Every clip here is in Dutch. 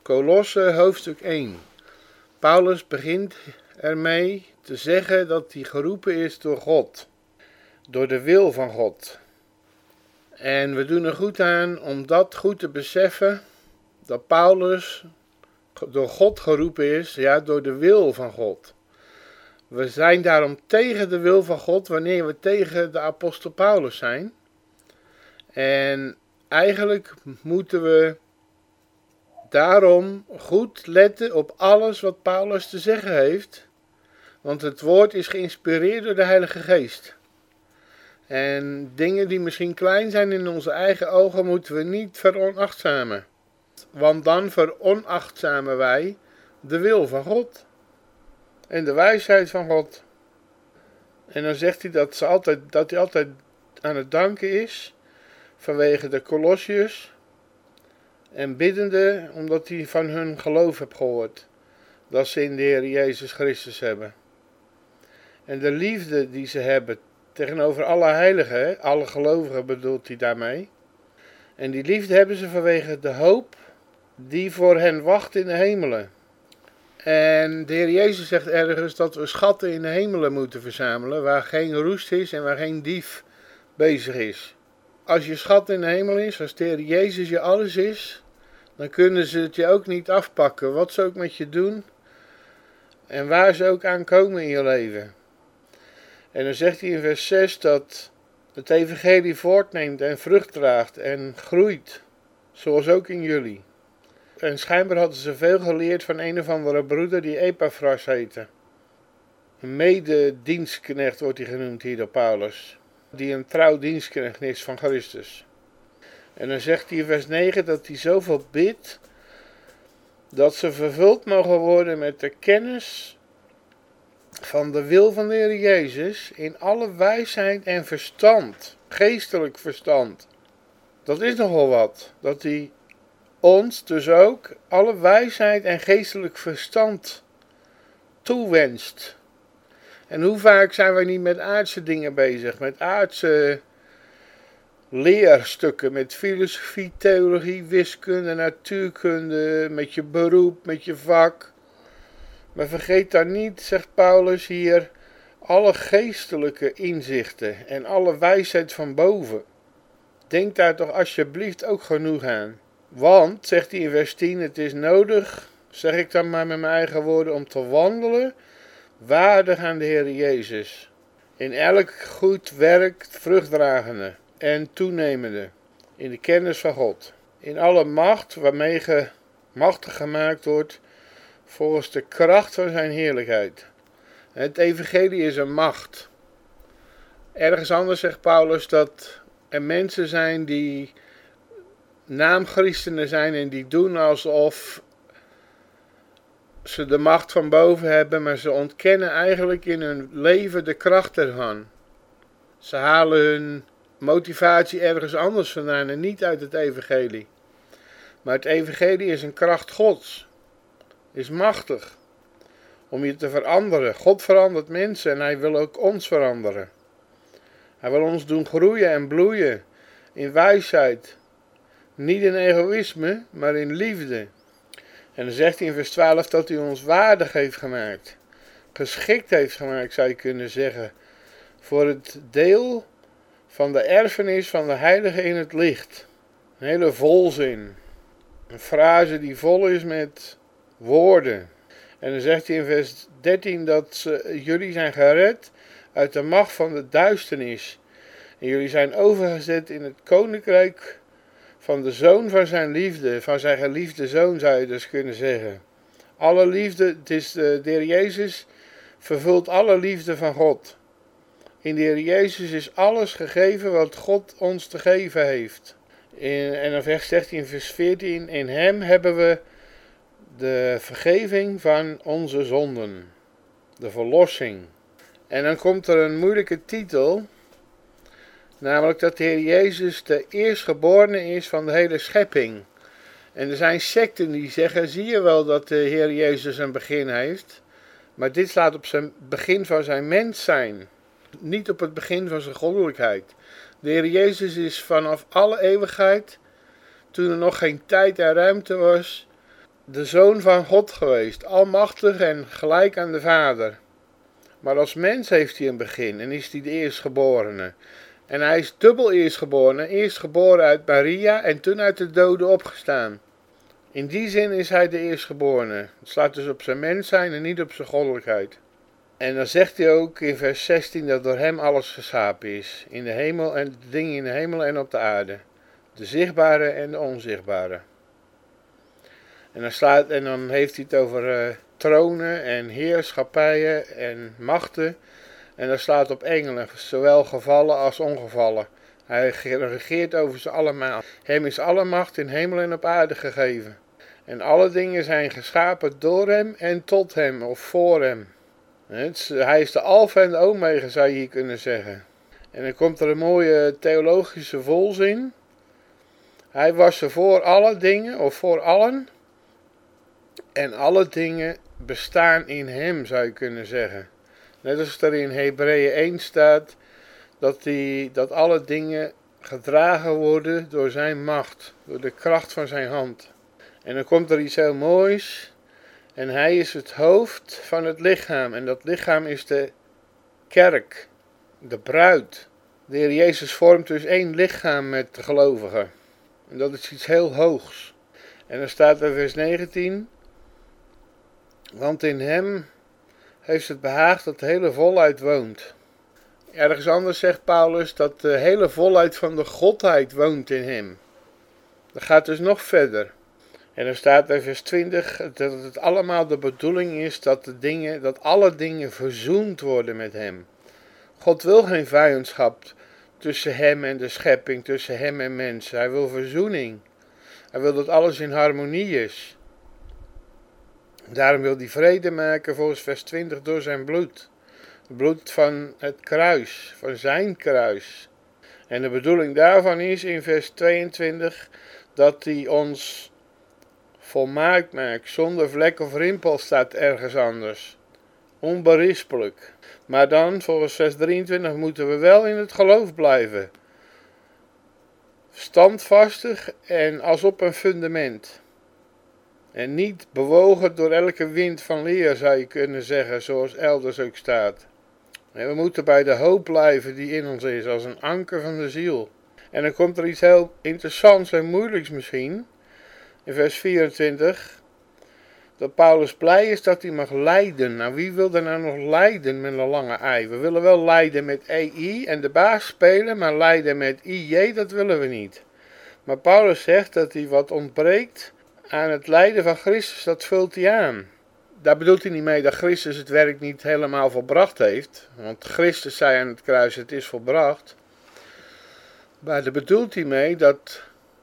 Kolosse hoofdstuk 1. Paulus begint ermee te zeggen dat hij geroepen is door God. Door de wil van God. En we doen er goed aan om dat goed te beseffen. Dat Paulus door God geroepen is, ja, door de wil van God. We zijn daarom tegen de wil van God wanneer we tegen de apostel Paulus zijn. En eigenlijk moeten we daarom goed letten op alles wat Paulus te zeggen heeft. Want het woord is geïnspireerd door de Heilige Geest. En dingen die misschien klein zijn in onze eigen ogen moeten we niet veronachtzamen. Want dan veronachtzamen wij de wil van God. En de wijsheid van God. En dan zegt hij dat hij altijd aan het danken is. Vanwege de Colossiërs. En biddende omdat hij van hun geloof heeft gehoord. Dat ze in de Heer Jezus Christus hebben. En de liefde die ze hebben tegenover alle heiligen, alle gelovigen bedoelt hij daarmee. En die liefde hebben ze vanwege de hoop die voor hen wacht in de hemelen. En de Heer Jezus zegt ergens dat we schatten in de hemelen moeten verzamelen, waar geen roest is en waar geen dief bezig is. Als je schat in de hemel is, als de Heer Jezus je alles is, dan kunnen ze het je ook niet afpakken, wat ze ook met je doen en waar ze ook aan komen in je leven. En dan zegt hij in vers 6 dat het evangelie voortneemt en vrucht draagt en groeit, zoals ook in jullie. En schijnbaar hadden ze veel geleerd van een of andere broeder die Epaphras heette. Een mededienstknecht wordt hij genoemd hier door Paulus, die een trouw dienstknecht is van Christus. En dan zegt hij in vers 9 dat hij zoveel bidt, dat ze vervuld mogen worden met de kennis van de wil van de Heer Jezus in alle wijsheid en verstand, geestelijk verstand. Dat is nogal wat, dat hij ons dus ook alle wijsheid en geestelijk verstand toewenst. En hoe vaak zijn wij niet met aardse dingen bezig, met aardse leerstukken, met filosofie, theologie, wiskunde, natuurkunde, met je beroep, met je vak. Maar vergeet daar niet, zegt Paulus hier, alle geestelijke inzichten en alle wijsheid van boven. Denk daar toch alsjeblieft ook genoeg aan. Want, zegt hij in vers 10, het is nodig, zeg ik dan maar met mijn eigen woorden, om te wandelen waardig aan de Heer Jezus. In elk goed werk vruchtdragende en toenemende in de kennis van God. In alle macht waarmee je machtig gemaakt wordt volgens de kracht van zijn heerlijkheid. Het evangelie is een macht. Ergens anders zegt Paulus dat er mensen zijn die naamchristenen zijn en die doen alsof ze de macht van boven hebben, maar ze ontkennen eigenlijk in hun leven de kracht ervan. Ze halen hun motivatie ergens anders vandaan en niet uit het evangelie. Maar het evangelie is een kracht Gods. Is machtig om je te veranderen. God verandert mensen en hij wil ook ons veranderen. Hij wil ons doen groeien en bloeien in wijsheid. Niet in egoïsme, maar in liefde. En dan zegt hij in vers 12 dat hij ons waardig heeft gemaakt. Geschikt heeft gemaakt, zou je kunnen zeggen. Voor het deel van de erfenis van de heiligen in het licht. Een hele volzin. Een frase die vol is met woorden. En dan zegt hij in vers 13 dat jullie zijn gered uit de macht van de duisternis. En jullie zijn overgezet in het koninkrijk van de zoon van zijn liefde. Van zijn geliefde zoon zou je dus kunnen zeggen. Alle liefde, het is de Heer Jezus, vervult alle liefde van God. In de Heer Jezus is alles gegeven wat God ons te geven heeft. En dan zegt hij in vers 14, in hem hebben we de vergeving van onze zonden. De verlossing. En dan komt er een moeilijke titel. Namelijk dat de Heer Jezus de eerstgeborene is van de hele schepping. En er zijn secten die zeggen, zie je wel dat de Heer Jezus een begin heeft. Maar dit slaat op zijn begin van zijn mens zijn. Niet op het begin van zijn goddelijkheid. De Heer Jezus is vanaf alle eeuwigheid, toen er nog geen tijd en ruimte was, de Zoon van God geweest, almachtig en gelijk aan de Vader. Maar als mens heeft hij een begin en is hij de eerstgeborene. En hij is dubbel eerstgeboren. Eerst geboren uit Maria en toen uit de doden opgestaan. In die zin is hij de eerstgeborene. Het slaat dus op zijn mens zijn en niet op zijn goddelijkheid. En dan zegt hij ook in vers 16 dat door hem alles geschapen is. In de hemel en de dingen in de hemel en op de aarde. De zichtbare en de onzichtbare. En dan heeft hij het over tronen en heerschappijen en machten. En dat slaat op engelen, zowel gevallen als ongevallen. Hij regeert over ze allemaal. Hem is alle macht in hemel en op aarde gegeven. En alle dingen zijn geschapen door hem en tot hem of voor hem. Hij is de alfa en de omega, zou je hier kunnen zeggen. En dan komt er een mooie theologische volzin. Hij was er voor alle dingen of voor allen. En alle dingen bestaan in hem, zou je kunnen zeggen. Net als er in Hebreeën 1 staat dat alle dingen gedragen worden door zijn macht, door de kracht van zijn hand. En dan komt er iets heel moois. En hij is het hoofd van het lichaam. En dat lichaam is de kerk, de bruid. De Heer Jezus vormt dus één lichaam met de gelovigen. En dat is iets heel hoogs. En dan staat er vers 19. Want in hem heeft het behaagd dat de hele volheid woont. Ergens anders zegt Paulus dat de hele volheid van de godheid woont in hem. Dat gaat dus nog verder. En dan staat er vers 20 dat het allemaal de bedoeling is dat alle dingen verzoend worden met hem. God wil geen vijandschap tussen hem en de schepping, tussen hem en mensen. Hij wil verzoening. Hij wil dat alles in harmonie is. Daarom wil hij vrede maken volgens vers 20 door zijn bloed. Het bloed van het kruis, van zijn kruis. En de bedoeling daarvan is in vers 22 dat hij ons volmaakt maakt, zonder vlek of rimpel staat ergens anders. Onberispelijk. Maar dan, volgens vers 23, moeten we wel in het geloof blijven. Standvastig en als op een fundament. En niet bewogen door elke wind van leer, zou je kunnen zeggen, zoals elders ook staat. En we moeten bij de hoop blijven die in ons is, als een anker van de ziel. En dan komt er iets heel interessants en moeilijks misschien. In vers 24. Dat Paulus blij is dat hij mag lijden. Nou, wie wil er nou nog lijden met een lange ei? We willen wel lijden met EI en de baas spelen, maar lijden met IJ, dat willen we niet. Maar Paulus zegt dat hij wat ontbreekt aan het lijden van Christus, dat vult hij aan. Daar bedoelt hij niet mee dat Christus het werk niet helemaal volbracht heeft. Want Christus zei aan het kruis, het is volbracht. Maar daar bedoelt hij mee dat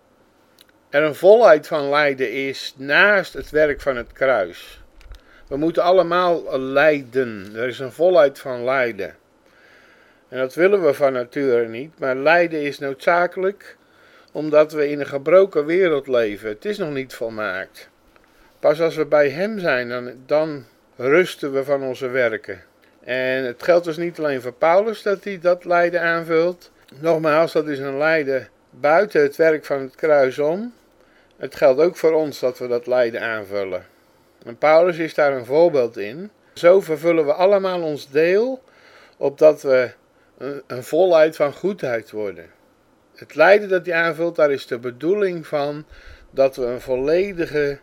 er een volheid van lijden is naast het werk van het kruis. We moeten allemaal lijden. Er is een volheid van lijden. En dat willen we van nature niet. Maar lijden is noodzakelijk omdat we in een gebroken wereld leven. Het is nog niet volmaakt. Pas als we bij hem zijn, dan rusten we van onze werken. En het geldt dus niet alleen voor Paulus dat hij dat lijden aanvult. Nogmaals, dat is een lijden buiten het werk van het kruis om. Het geldt ook voor ons dat we dat lijden aanvullen. En Paulus is daar een voorbeeld in. Zo vervullen we allemaal ons deel, opdat we een volheid van goedheid worden. Het lijden dat hij aanvult, daar is de bedoeling van dat we een volledige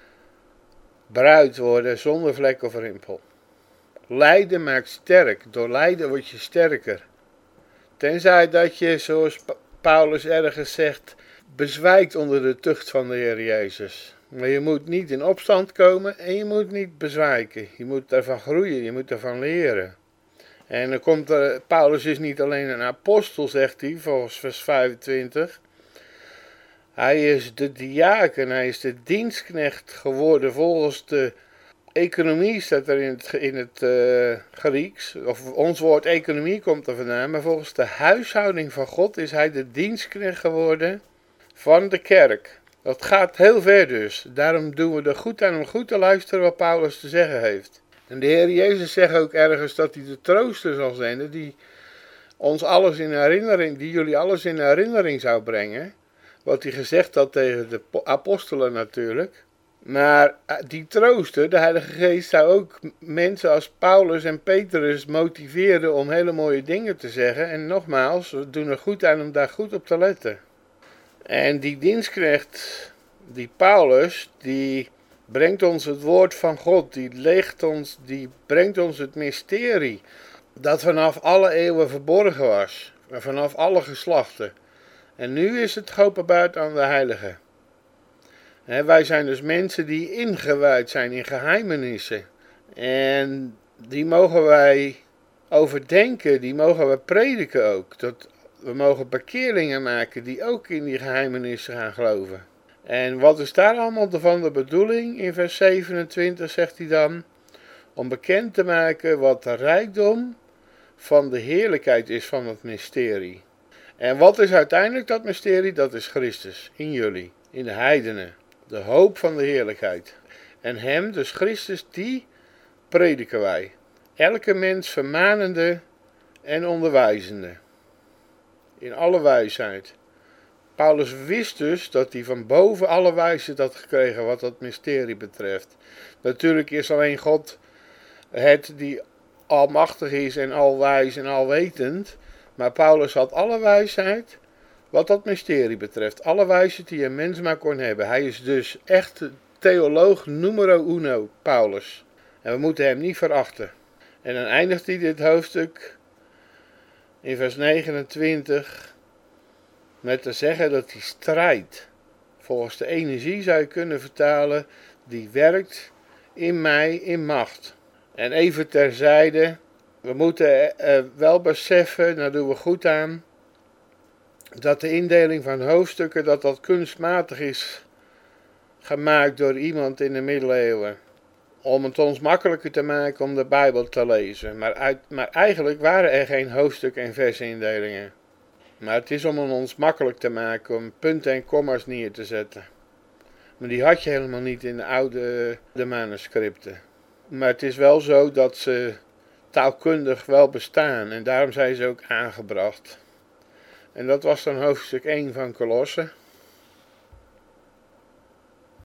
bruid worden zonder vlek of rimpel. Lijden maakt sterk. Door lijden word je sterker. Tenzij dat je, zoals Paulus ergens zegt, bezwijkt onder de tucht van de Heer Jezus. Maar je moet niet in opstand komen en je moet niet bezwijken. Je moet daarvan groeien, je moet daarvan leren. En dan komt er, Paulus is niet alleen een apostel, zegt hij, volgens vers 25. Hij is de diaken, hij is de dienstknecht geworden volgens de economie, staat er in het Grieks. Of ons woord economie komt er vandaan, maar volgens de huishouding van God is hij de dienstknecht geworden van de kerk. Dat gaat heel ver dus. Daarom doen we er goed aan om goed te luisteren wat Paulus te zeggen heeft. En de Heer Jezus zegt ook ergens dat hij de trooster zal zenden die jullie alles in herinnering zou brengen. Wat hij gezegd had tegen de apostelen natuurlijk. Maar die trooster, de Heilige Geest, zou ook mensen als Paulus en Petrus motiveren om hele mooie dingen te zeggen. En nogmaals, we doen er goed aan om daar goed op te letten. En die dienstknecht, die Paulus, die brengt ons het woord van God. Die brengt ons het mysterie dat vanaf alle eeuwen verborgen was. Vanaf alle geslachten. En nu is het geopenbaard aan de heiligen. Wij zijn dus mensen die ingewijd zijn in geheimenissen. En die mogen wij overdenken, die mogen we prediken ook. We mogen bekeerlingen maken die ook in die geheimenissen gaan geloven. En wat is daar allemaal van de bedoeling? In vers 27 zegt hij dan, om bekend te maken wat de rijkdom van de heerlijkheid is van het mysterie. En wat is uiteindelijk dat mysterie? Dat is Christus in jullie, in de heidenen. De hoop van de heerlijkheid. En hem, dus Christus, die prediken wij. Elke mens vermanende en onderwijzende. In alle wijsheid. Paulus wist dus dat hij van boven alle wijsheid had gekregen wat dat mysterie betreft. Natuurlijk is alleen God het die almachtig is en alwijs en alwetend. Maar Paulus had alle wijsheid wat dat mysterie betreft. Alle wijsheid die een mens maar kon hebben. Hij is dus echt theoloog numero uno, Paulus. En we moeten hem niet verachten. En dan eindigt hij dit hoofdstuk in vers 29 met te zeggen dat hij strijdt. Volgens de energie zou je kunnen vertalen, die werkt in mij in macht. En even terzijde, we moeten wel beseffen, daar doen we goed aan, dat de indeling van hoofdstukken, dat kunstmatig is gemaakt door iemand in de middeleeuwen. Om het ons makkelijker te maken om de Bijbel te lezen. Maar eigenlijk waren er geen hoofdstuk- en versindelingen. Maar het is om het ons makkelijk te maken om punten en komma's neer te zetten. Maar die had je helemaal niet in de manuscripten. Maar het is wel zo dat ze taalkundig wel bestaan en daarom zijn ze ook aangebracht. En dat was dan hoofdstuk 1 van Kolossen.